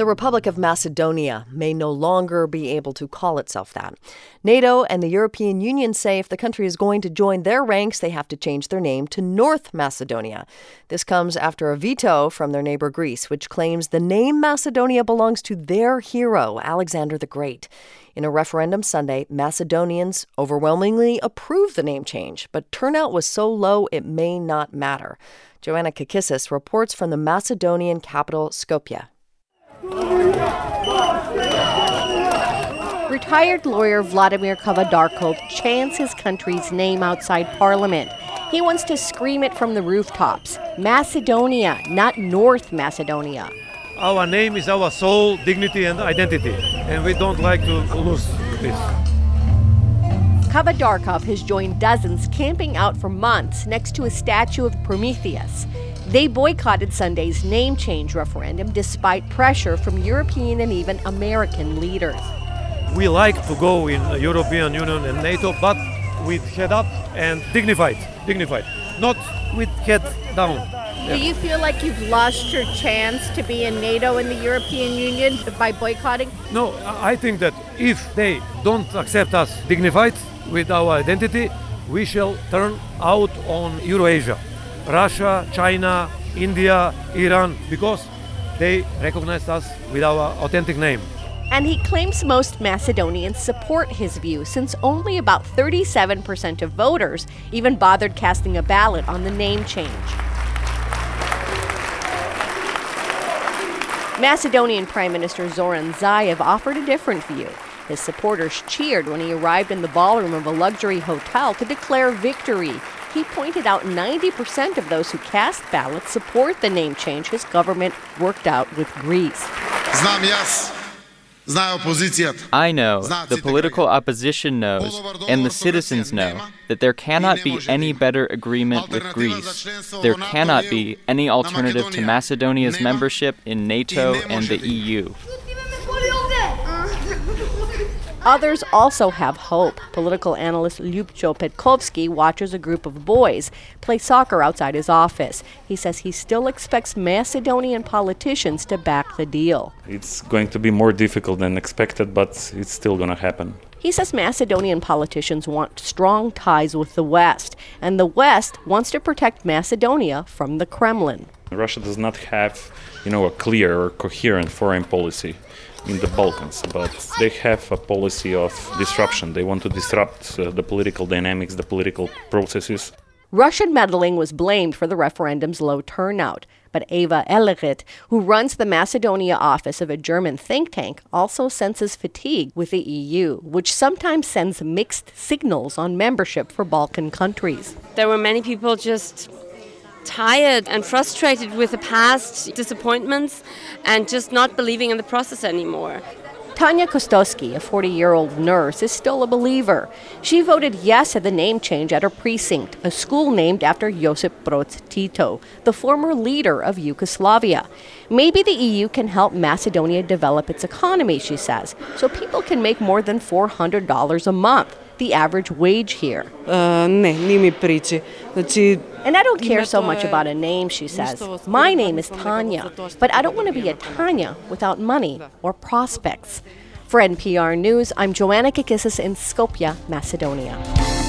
The Republic of Macedonia may no longer be able to call itself that. NATO and the European Union say if the country is going to join their ranks, they have to change their name to North Macedonia. This comes after a veto from their neighbor Greece, which claims the name Macedonia belongs to their hero, Alexander the Great. In a referendum Sunday, Macedonians overwhelmingly approved the name change, but turnout was so low it may not matter. Joanna Kakissis reports from the Macedonian capital, Skopje. Retired lawyer Vladimir Kavadarkov chants his country's name outside parliament. He wants to scream it from the rooftops. Macedonia, not North Macedonia. Our name is our soul, dignity, and identity, and we don't like to lose this. Kavadarkov has joined dozens camping out for months next to a statue of Prometheus. They boycotted Sunday's name change referendum despite pressure from European and even American leaders. We like to go in the European Union and NATO, but with head up and dignified, not with head down. Do you feel like you've lost your chance to be in NATO and the European Union by boycotting? No, I think that if they don't accept us dignified with our identity, we shall turn out on Eurasia. Russia, China, India, Iran, because they recognize us with our authentic name. And he claims most Macedonians support his view, since only about 37% of voters even bothered casting a ballot on the name change. Macedonian Prime Minister Zoran Zaev offered a different view. His supporters cheered when he arrived in the ballroom of a luxury hotel to declare victory. He pointed out 90% of those who cast ballots support the name change his government worked out with Greece. I know, the political opposition knows, and the citizens know, that there cannot be any better agreement with Greece. There cannot be any alternative to Macedonia's membership in NATO and the EU. Others also have hope. Political analyst Ljubcho Petkovsky watches a group of boys play soccer outside his office. He says he still expects Macedonian politicians to back the deal. It's going to be more difficult than expected, but it's still going to happen. He says Macedonian politicians want strong ties with the West, and the West wants to protect Macedonia from the Kremlin. Russia does not have, a clear or coherent foreign policy in the Balkans, but they have a policy of disruption. They want to disrupt the political dynamics, the political processes. Russian meddling was blamed for the referendum's low turnout, but Eva Ellerit, who runs the Macedonia office of a German think tank, also senses fatigue with the EU, which sometimes sends mixed signals on membership for Balkan countries. There were many people just tired and frustrated with the past disappointments and just not believing in the process anymore. Tanya Kostowski, a 40-year-old nurse, is still a believer. She voted yes at the name change at her precinct, a school named after Josip Broz Tito, the former leader of Yugoslavia. Maybe the EU can help Macedonia develop its economy, she says, so people can make more than $400 a month, the average wage here. And I don't care so much about a name, she says. My name is Tanya, but I don't want to be a Tanya without money or prospects. For NPR News, I'm Joanna Kakissis in Skopje, Macedonia.